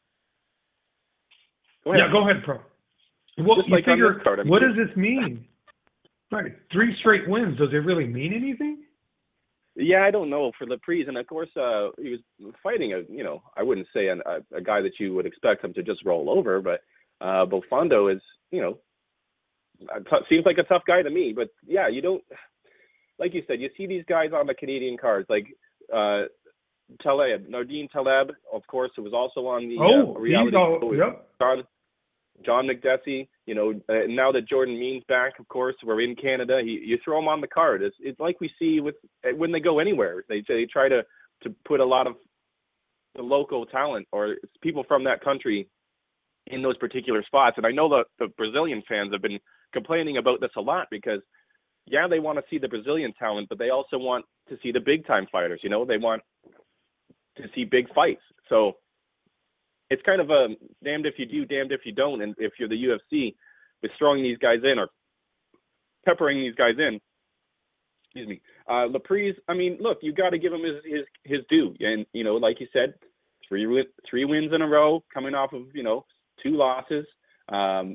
Go yeah, go ahead, Pro. Well, you like figure, card, I mean, what does this mean? Right, three straight wins. Does it really mean anything? Yeah, I don't know for Laprise, and of course, uh, he was fighting a you know I wouldn't say an, a, a guy that you would expect him to just roll over, but uh, Bofondo is you know. Seems like a tough guy to me, but yeah, you don't, like you said, you see these guys on the Canadian cards, like uh, Taleb, Nordine Taleb, of course, who was also on the oh, uh, reality all, show. Yep. John, John McDessie, you know, uh, now that Jordan Mean's back, of course, we're in Canada, he, you throw him on the card. It's, it's like we see with when they go anywhere. They, they try to, to put a lot of the local talent or people from that country in those particular spots. And I know that the Brazilian fans have been complaining about this a lot because, yeah, they want to see the Brazilian talent, but they also want to see the big time fighters. You know, they want to see big fights. So it's kind of a damned if you do, damned if you don't. And if you're the U F C, with throwing these guys in or peppering these guys in, excuse me, uh, Laprise, I mean, look, you got to give him his, his, his due. And, you know, like you said, three, three wins in a row coming off of, you know, two losses. Um,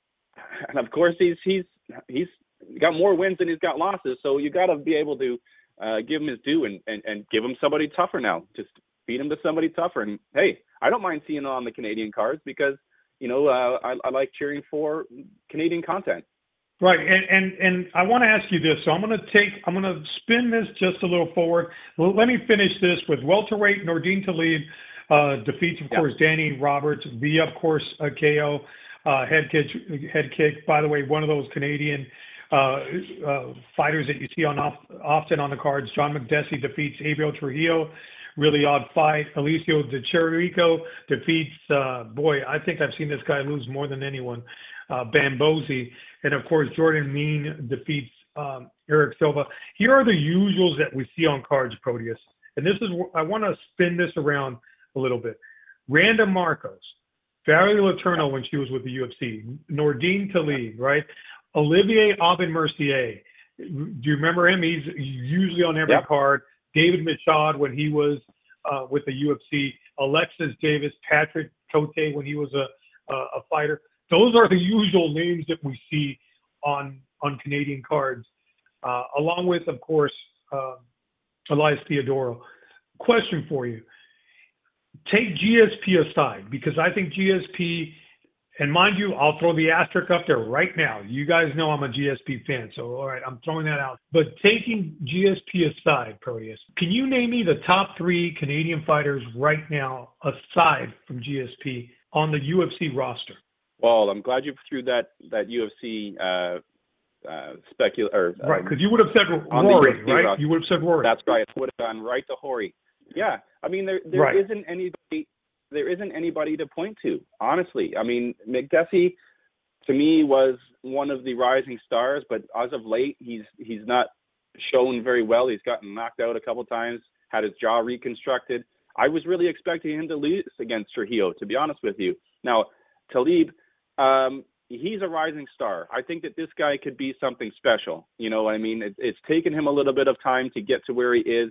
And of course, he's he's he's got more wins than he's got losses. So you got to be able to uh, give him his due and, and, and give him somebody tougher now. Just beat him to somebody tougher. And hey, I don't mind seeing him on the Canadian cards because you know uh, I, I like cheering for Canadian content. Right, and and and I want to ask you this. So I'm going to take I'm going to spin this just a little forward. Well, let me finish this with welterweight. Nordine Taleb uh, defeats, of yeah. course, Danny Roberts via, of course, a K O. Uh, head kick, head kick. By the way, one of those Canadian uh, uh, fighters that you see on off, often on the cards. John McDessie defeats Abel Trujillo. Really odd fight. Alicio De Chirico defeats. Uh, boy, I think I've seen this guy lose more than anyone. Uh, Bambozi, and of course Jordan Mean defeats um, Eric Silva. Here are the usuals that we see on cards, Proteus. And this is I want to spin this around a little bit. Randa Marcos. Valerie Letourneau when she was with the U F C, Nordine Taleb, right? Olivier Aubin-Mercier. Do you remember him? He's usually on every yep. card. David Michaud when he was uh, with the U F C. Alexis Davis, Patrick Cote when he was a, a, a fighter. Those are the usual names that we see on on Canadian cards, uh, along with, of course, uh, Elias Theodorou. Question for you. Take G S P aside, because I think G S P And mind you, I'll throw the asterisk up there right now. You guys know I'm a G S P fan, so all right, I'm throwing that out. But taking G S P aside, Proteus, can you name me the top three Canadian fighters right now, aside from G S P, on the U F C roster? Well, I'm glad you threw that that U F C uh, uh, specul or um, right, because you would have said Rory, right? Roster. You would have said Rory. That's right. I would have gone right to Rory. Yeah, I mean there there right. isn't anybody there isn't anybody to point to, honestly. I mean, McDessie to me was one of the rising stars, but as of late he's he's not shown very well. He's gotten knocked out a couple times, had his jaw reconstructed. I was really expecting him to lose against Trujillo, to be honest with you. Now, Talib, um, he's a rising star. I think that this guy could be something special. You know what I mean? It, it's taken him a little bit of time to get to where he is,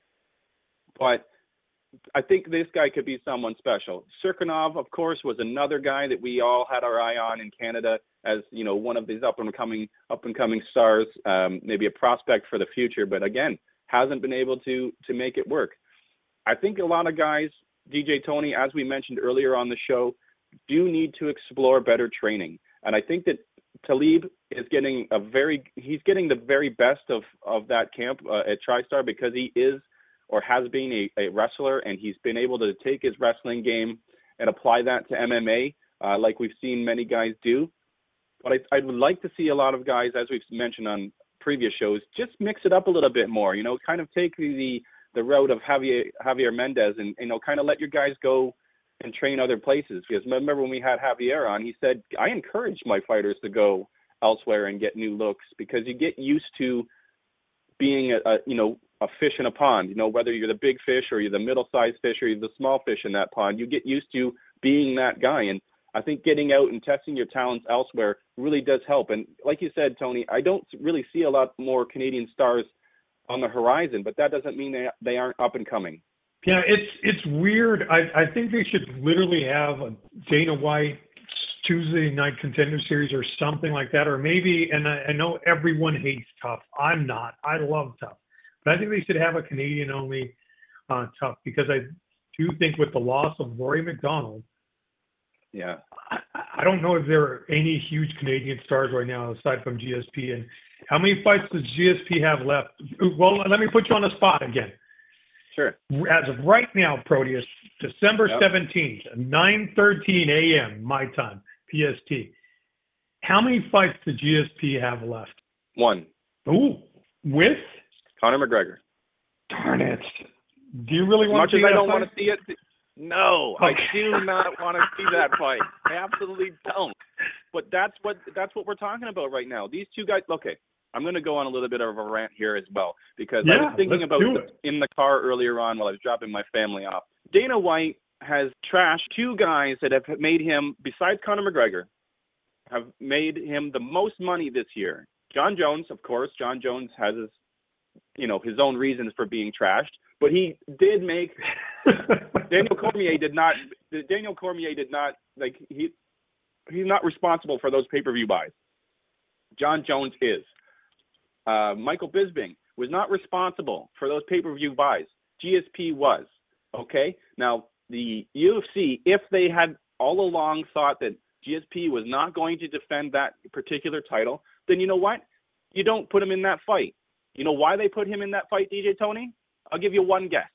but I think this guy could be someone special. Cirkunov, of course, was another guy that we all had our eye on in Canada as, you know, one of these up and coming up and coming stars, um, maybe a prospect for the future, but again, hasn't been able to to make it work. I think a lot of guys, D J Tony, as we mentioned earlier on the show, do need to explore better training. And I think that Talib is getting a very, he's getting the very best of, of that camp uh, at TriStar because he is or has been a, a wrestler, and he's been able to take his wrestling game and apply that to M M A, uh, like we've seen many guys do. But I, I would like to see a lot of guys, as we've mentioned on previous shows, just mix it up a little bit more, you know, kind of take the, the road of Javier, Javier Mendez and, you know, kind of let your guys go and train other places. Because remember when we had Javier on, he said, I encourage my fighters to go elsewhere and get new looks because you get used to being a, a you know, a fish in a pond, you know, whether you're the big fish or you're the middle-sized fish or you're the small fish in that pond, you get used to being that guy. And I think getting out and testing your talents elsewhere really does help. And like you said, Tony, I don't really see a lot more Canadian stars on the horizon, but that doesn't mean they, they aren't up and coming. Yeah, it's it's weird. I, I think they should literally have a Dana White Tuesday Night Contender Series or something like that, or maybe, and I, I know everyone hates Tough. I'm not. I love Tough. But I think they should have a Canadian-only uh, Tough because I do think with the loss of Rory McDonald, yeah, I, I don't know if there are any huge Canadian stars right now aside from G S P. And how many fights does G S P have left? Well, let me put you on the spot again. Sure. As of right now, Proteus, December yep. seventeenth, nine thirteen a.m. my time, P S T. How many fights does G S P have left? One. Ooh, with? Conor McGregor. Darn it. Do you really want to see that As much as I don't fight? want to see it, no, okay. I do not want to see that fight. I absolutely don't. But that's what that's what we're talking about right now. These two guys, okay, I'm going to go on a little bit of a rant here as well because yeah, I was thinking about it. in the car earlier on while I was dropping my family off. Dana White has trashed two guys that have made him, besides Conor McGregor, have made him the most money this year. John Jones, of course. John Jones has his, you know, his own reasons for being trashed, but he did make Daniel Cormier did not. Daniel Cormier did not like he. He's not responsible for those pay-per-view buys. John Jones is. Uh, Michael Bisping was not responsible for those pay-per-view buys. G S P was. Okay? Now, the U F C, if they had all along thought that G S P was not going to defend that particular title, then you know what? You don't put him in that fight. You know why they put him in that fight, D J Tony? I'll give you one guess.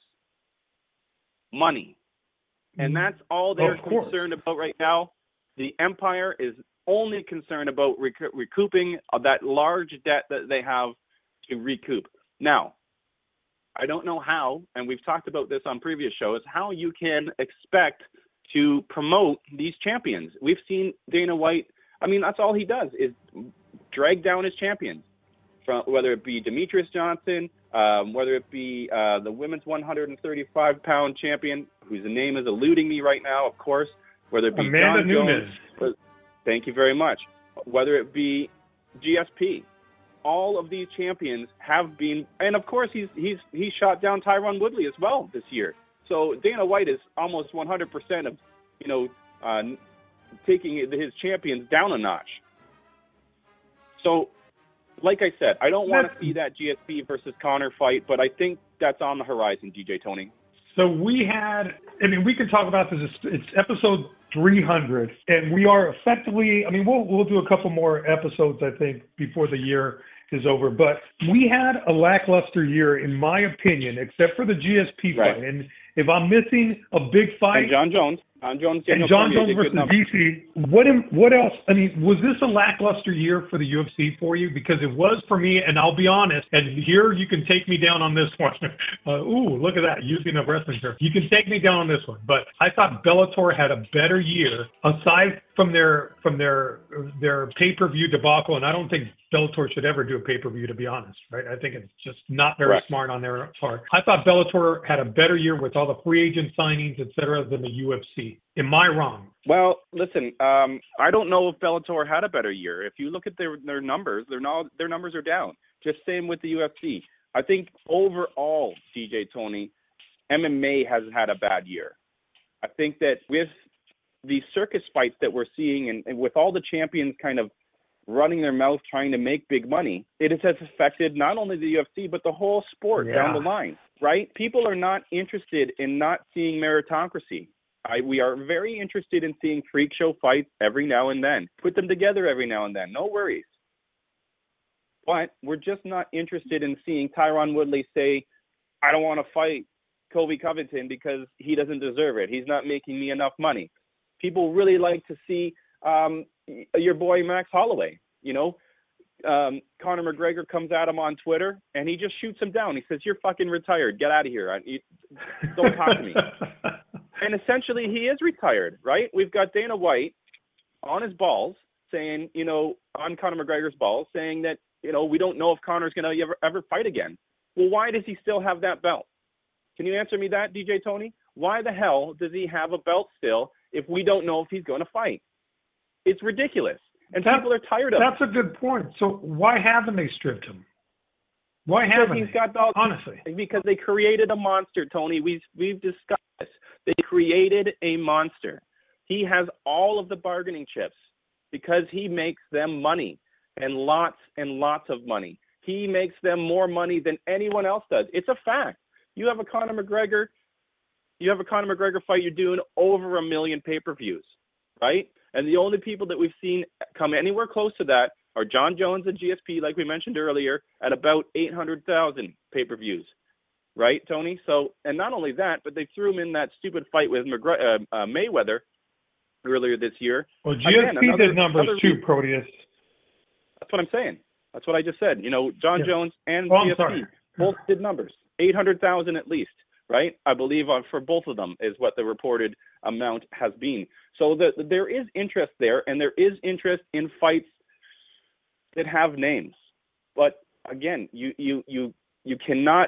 Money. And that's all they're concerned about right now. The Empire is only concerned about rec- recouping that large debt that they have to recoup. Now, I don't know how, and we've talked about this on previous shows, how you can expect to promote these champions. We've seen Dana White, I mean, that's all he does is drag down his champions, from whether it be Demetrius Johnson, um, whether it be uh, the women's one thirty-five pound champion, whose name is eluding me right now, of course, whether it be Amanda John Nunes. Jones, thank you very much, whether it be G S P. All of these champions have been, and of course he's he's he's shot down Tyron Woodley as well this year. So Dana White is almost one hundred percent of, you know, uh, taking his champions down a notch. So, like I said, I don't want to see that G S P versus Conor fight, but I think that's on the horizon, D J Tony. So we had, I mean, we can talk about this. It's, it's episode three hundred, and we are effectively, I mean, we'll we'll do a couple more episodes, I think, before the year is over. But we had a lackluster year, in my opinion, except for the G S P Right. fight. And if I'm missing a big fight, And John Jones. John Jones. and Daniel John Cormier Jones did good versus numbers. D C, what am, what else? I mean, was this a lackluster year for the U F C for you? Because it was for me, and I'll be honest, and here you can take me down on this one. Uh, ooh, look at that, using a wrestling term. You can take me down on this one, but I thought Bellator had a better year, aside from their from their their pay-per-view debacle, and I don't think Bellator should ever do a pay-per-view, to be honest, right? I think it's just not very Correct. smart on their part. I thought Bellator had a better year with all the free agent signings, et cetera, than the U F C. Am I wrong? Well, listen, um, I don't know if Bellator had a better year. If you look at their their numbers, their not, their numbers are down. Just same with the U F C. I think overall, D J Tony, M M A has had a bad year. I think that with the circus fights that we're seeing, and, and with all the champions kind of running their mouth trying to make big money, it has affected not only the U F C, but the whole sport Yeah. down the line, right? People are not interested in not seeing meritocracy. I, we are very interested in seeing freak show fights every now and then. Put them together every now and then. No worries. But we're just not interested in seeing Tyron Woodley say, I don't want to fight Colby Covington because he doesn't deserve it. He's not making me enough money. People really like to see um, your boy Max Holloway. You know, um, Conor McGregor comes at him on Twitter and he just shoots him down. He says, you're fucking retired. Get out of here. I, you, don't talk to me. And essentially, he is retired, right? We've got Dana White on his balls saying, you know, on Conor McGregor's balls, saying that, you know, we don't know if Conor's going to ever, ever fight again. Well, why does he still have that belt? Can you answer me that, D J Tony? Why the hell does he have a belt still if we don't know if he's going to fight? It's ridiculous. And That- people are tired of it. That's a good point. So why haven't they stripped him? Why Because haven't he's they? got all, Honestly. because they created a monster, Tony. We've, we've discussed this. They created a monster. He has all of the bargaining chips because he makes them money, and lots and lots of money. He makes them more money than anyone else does. It's a fact. You have a Conor McGregor, you have a Conor McGregor fight, you're doing over a million pay-per-views, right? And the only people that we've seen come anywhere close to that are John Jones and G S P, like we mentioned earlier, at about eight hundred thousand pay-per-views. Right, Tony? So, and not only that, but they threw him in that stupid fight with McGre- uh, uh, Mayweather earlier this year. Well, G S P Again, another- did numbers another too, reason- Proteus. That's what I'm saying. That's what I just said. You know, John Yeah. Jones and Oh, I'm G S P sorry. both did numbers. eight hundred thousand at least, right? I believe uh, for both of them is what the reported amount has been. So the, there is interest there, and there is interest in fights that have names. But again, you you you you cannot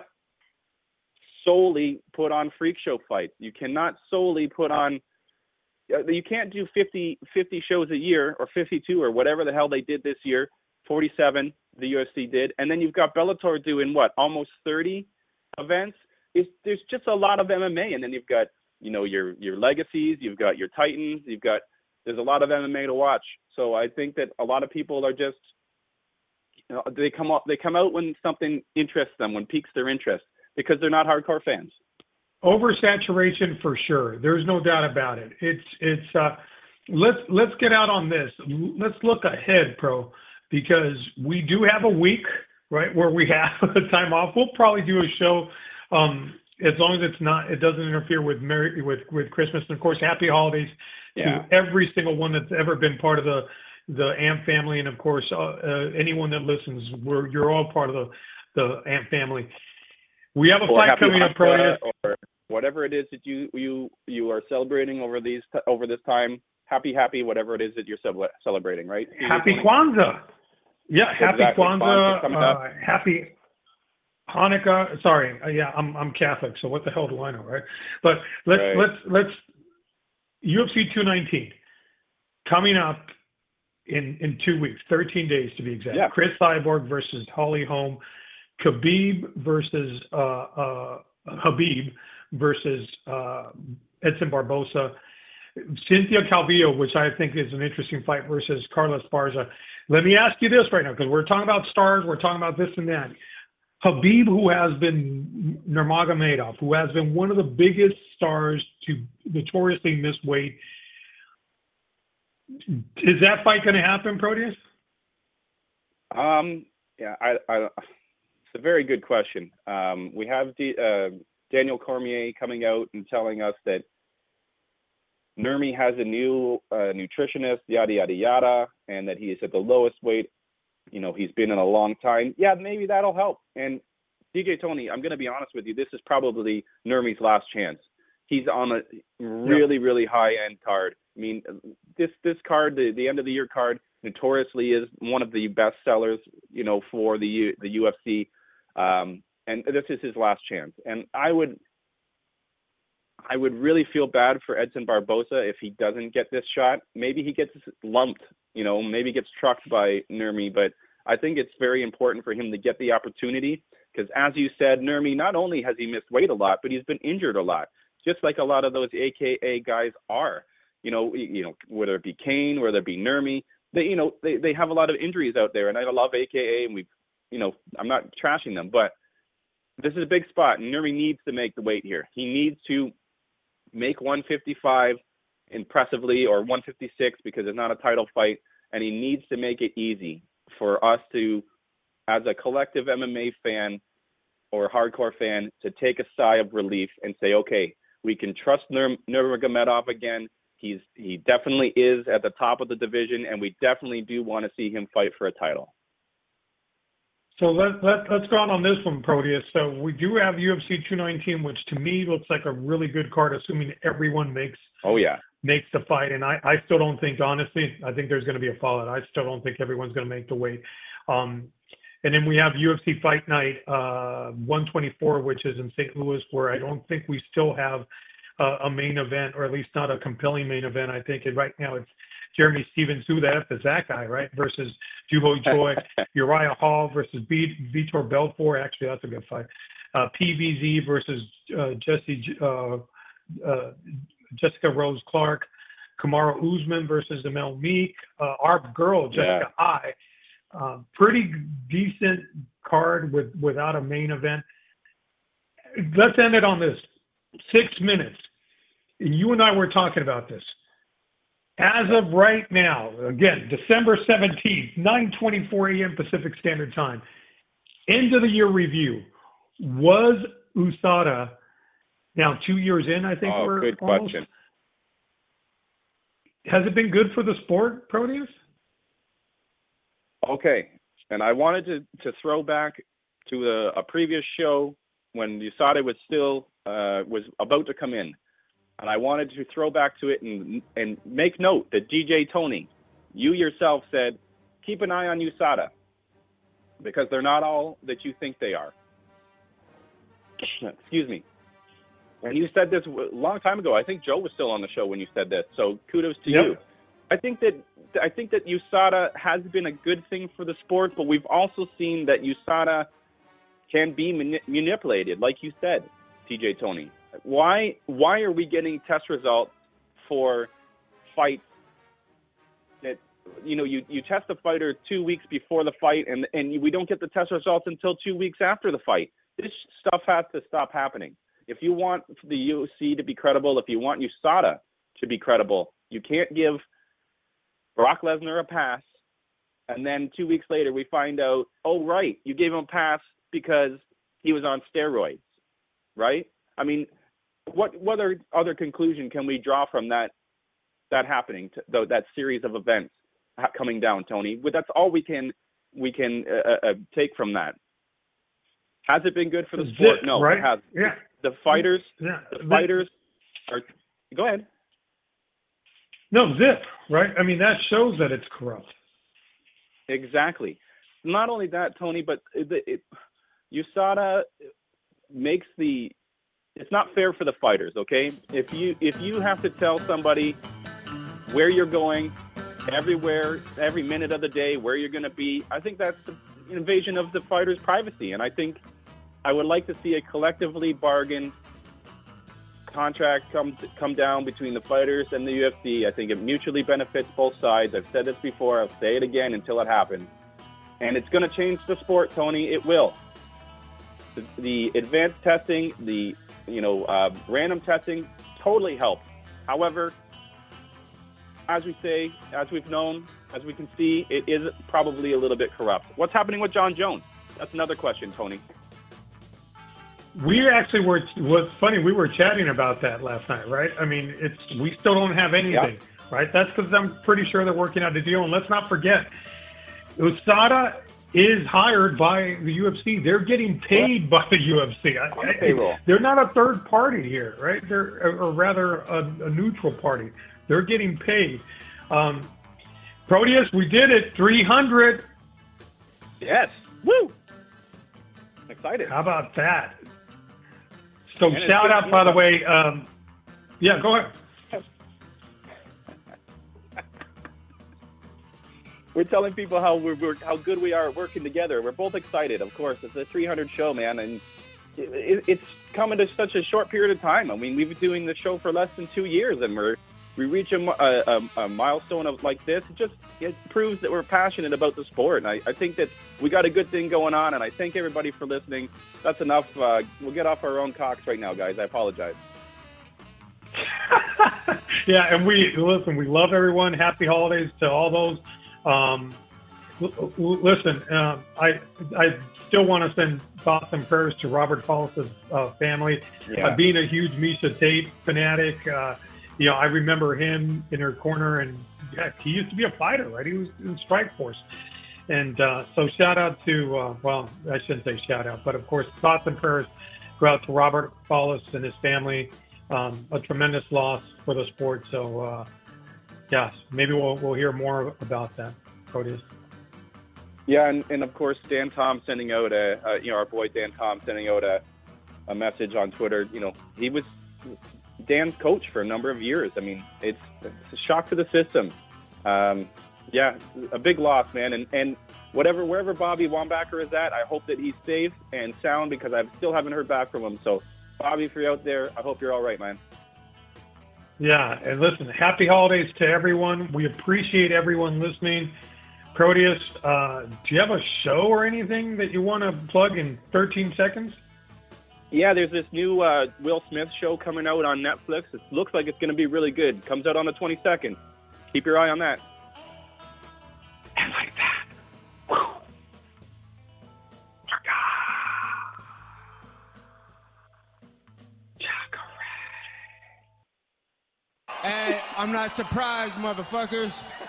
solely put on freak show fights. You cannot solely put on, you can't do fifty, fifty shows a year or fifty-two or whatever the hell they did this year, forty-seven the U F C did. And then you've got Bellator doing what, almost thirty events? It's, there's just a lot of M M A. And then you've got, you know, your, your legacies, you've got your titans, you've got, there's a lot of M M A to watch. So I think that a lot of people are just, you know, they come up, they come out when something interests them, when piques their interest, because they're not hardcore fans. Oversaturation for sure. There's no doubt about it. It's it's uh let's let's get out on this. Let's look ahead, Pro, because we do have a week, right, where we have a time off. We'll probably do a show um as long as it's not it doesn't interfere with Merry, with with Christmas, and of course happy holidays Yeah. to every single one that's ever been part of the the A M P family, and of course uh, uh, anyone that listens, we're you're all part of the the A M P family. We have a Or fight happy coming up, Hanukkah, Proteus. or whatever it is that you you you are celebrating over these over this time. Happy, happy, whatever it is that you're ce- celebrating, right? Happy Kwanzaa. Yeah, happy Exactly. Kwanzaa. Kwanzaa coming up. Uh, happy Hanukkah. Sorry, uh, yeah, I'm I'm Catholic, so what the hell do I know, right? But let's Right. let's let's U F C two nineteen coming up in in two weeks, thirteen days to be exact. Yeah. Chris Cyborg versus Holly Holm, Khabib versus uh, uh, Habib versus uh, Edson Barbosa, Cynthia Calvillo, which I think is an interesting fight, versus Carla Esparza. Let me ask you this right now, because we're talking about stars, we're talking about this and that. Khabib, who has been Nurmagomedov, who has been one of the biggest stars to notoriously miss weight. Is that fight going to happen, Proteus? Um, yeah, I, I, it's a very good question. Um, we have D, uh, Daniel Cormier coming out and telling us that Nurmi has a new uh, nutritionist, yada, yada, yada, and that he is at the lowest weight, you know, he's been in a long time. Yeah, maybe that'll help. And D J Tony, I'm going to be honest with you, this is probably Nurmi's last chance. He's on a really, yeah. really high-end card. I mean, this this card, the, the end-of-the-year card, notoriously is one of the best sellers, you know, for the U, the U F C. Um, and this is his last chance. And I would I would really feel bad for Edson Barboza if he doesn't get this shot. Maybe he gets lumped, you know, maybe gets trucked by Nurmi, but I think it's very important for him to get the opportunity because, as you said, Nurmi, not only has he missed weight a lot, but he's been injured a lot, just like a lot of those A K A guys are. You know, you know, whether it be Kane, whether it be Nurmi, they, you know, they, they have a lot of injuries out there, and I love A K A, and we, you know, I'm not trashing them, but this is a big spot, and Nurmi needs to make the weight here. He needs to make one fifty-five impressively or one fifty-six because it's not a title fight, and he needs to make it easy for us to, as a collective M M A fan or hardcore fan, to take a sigh of relief and say, okay, we can trust Nur- Nurmagomedov again. He's he definitely is at the top of the division, and we definitely do want to see him fight for a title. So let, let, let's go on on this one, Proteus. So we do have U F C two nineteen, which to me looks like a really good card, assuming everyone makes oh yeah makes the fight. And I, I still don't think, honestly, I think there's going to be a fallout. I still don't think everyone's going to make the weight. Um, and then we have U F C Fight Night uh, one twenty-four, which is in Saint Louis, where I don't think we still have uh, a main event, or at least not a compelling main event. I think it, right now it's Jeremy Stevens, who the F is that guy, right? Versus Dubo Choi, Uriah Hall versus B- Vitor Belfort. Actually, that's a good fight. Uh, P V Z versus uh, Jesse, uh, uh, Jessica Rose Clark. Kamaru Usman versus Emil Meek. Uh, our girl, Jessica yeah. I. Uh, pretty decent card with without a main event. Let's end it on this. Six minutes. And you and I were talking about this. As of right now, again, December seventeenth, nine twenty-four a.m. Pacific Standard Time, end of the year review. Was U S A D A, now two years in, I think oh, we're good almost. Question. Has it been good for the sport, Proteus? Okay, and I wanted to, to throw back to a, a previous show when U S A D A was still, uh, was about to come in. And I wanted to throw back to it and and make note that D J Tony, you yourself said, keep an eye on U S A D A because they're not all that you think they are. Excuse me. And you said this a long time ago. I think Joe was still on the show when you said this. So kudos to yep. you. I think that I think that U S A D A has been a good thing for the sport, but we've also seen that U S A D A can be mani- manipulated, like you said, T J Tony. Why why are we getting test results for fights that, you know, you, you test the fighter two weeks before the fight and, and we don't get the test results until two weeks after the fight? This stuff has to stop happening. If you want the U F C to be credible, if you want U S A D A to be credible, you can't give Brock Lesnar a pass and then two weeks later we find out, oh, right, you gave him a pass because he was on steroids, right? I mean, what what other, other conclusion can we draw from that that happening, to, though, that series of events coming down, Tony? But that's all we can we can uh, uh, take from that. Has it been good for the sport? Zip, no, right? it has. Yeah. The fighters, yeah. the fighters are. Go ahead. No, zip, right? I mean, that shows that it's corrupt. Exactly. Not only that, Tony, but it, it, U S A D A makes the. It's not fair for the fighters, okay? If you if you have to tell somebody where you're going, everywhere, every minute of the day, where you're going to be, I think that's an invasion of the fighter's privacy. And I think I would like to see a collectively bargained contract come come down between the fighters and the U F C. I think it mutually benefits both sides. I've said this before. I'll say it again until it happens. And it's going to change the sport, Tony. It will. The, the advanced testing, the you know uh, random testing, totally helped. However, as we say, as we've known, as we can see, it is probably a little bit corrupt. What's happening with John Jones? That's another question, Tony. We actually were, what's funny, we were chatting about that last night, right? I mean, it's we still don't have anything, yeah. right? That's because I'm pretty sure they're working out a deal. And let's not forget, U S A D A is hired by the U F C. They're getting paid by the U F C. I, I, they're not a third party here, right? They're, or rather, a, a neutral party. They're getting paid. Um, Proteus, we did it, three hundred. Yes. Woo! I'm excited. How about that? So and shout out, by the way. Um, yeah, go ahead. We're telling people how we're, we're how good we are working together. We're both excited, of course. It's a three hundred show, man, and it, it's coming to such a short period of time. I mean, we've been doing the show for less than two years, and we're we reach a, a, a milestone of like this. It just it proves that we're passionate about the sport, and I, I think that we got a good thing going on. And I thank everybody for listening. That's enough. Uh, we'll get off our own cocks right now, guys. I apologize. Yeah, and we listen. We love everyone. Happy holidays to all those. Um, l- l- listen, uh, I I still want to send thoughts and prayers to Robert Follis's uh, family. Yeah. Uh, being a huge Misha Tate fanatic, uh, you know, I remember him in her corner, and yeah, he used to be a fighter, right? He was in Strike Force, and uh, so shout out to uh, well, I shouldn't say shout out, but of course, thoughts and prayers go out to Robert Follis and his family. Um, a tremendous loss for the sport. So. Uh, Yes, maybe we'll we'll hear more about that, Proteus. Yeah, and, and of course, Dan Tom sending out a, uh, you know, our boy Dan Tom sending out a, a message on Twitter. You know, he was Dan's coach for a number of years. I mean, it's, it's a shock to the system. Um, yeah, a big loss, man. And, and whatever, wherever Bobby Wambacher is at, I hope that he's safe and sound because I still haven't heard back from him. So, Bobby, if you're out there, I hope you're all right, man. Yeah, and listen, happy holidays to everyone. We appreciate everyone listening. Proteus, uh, do you have a show or anything that you want to plug in thirteen seconds? Yeah, there's this new uh, Will Smith show coming out on Netflix. It looks like it's going to be really good. It comes out on the twenty-second. Keep your eye on that. And like that. Whew. Hey, I'm not surprised, motherfuckers.